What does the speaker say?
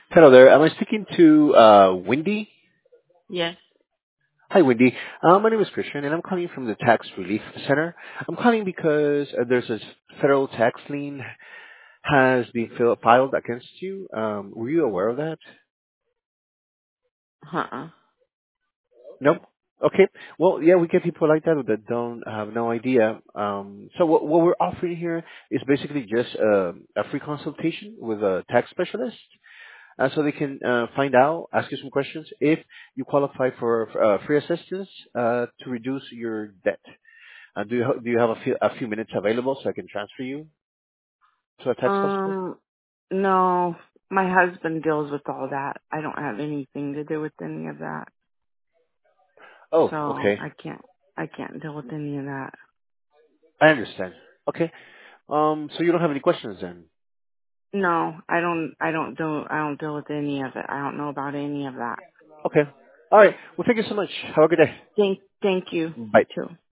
Hello there. Am I speaking to Wendy? Yes. Hi, Wendy. My name is Christian, and I'm calling from the Tax Relief Center. I'm calling because there's a federal tax lien has been filed against you. Were you aware of that? Uh-uh. Nope. Okay. Well, yeah, we get people like that that don't have no idea. So what we're offering here is basically just a free consultation with a tax specialist. So they can find out, ask you some questions if you qualify for free assistance to reduce your debt. Do you have a few minutes available so I can transfer you to a tax specialist? Um, no. My husband deals with all that. I don't have anything to do with any of that. Oh, So okay. I can't deal with any of that. I understand. Okay. So you don't have any questions then? No, I don't deal with any of it. I don't know about any of that. Okay. All right. Well, thank you so much. Have a good day. Thank you. Bye. You too.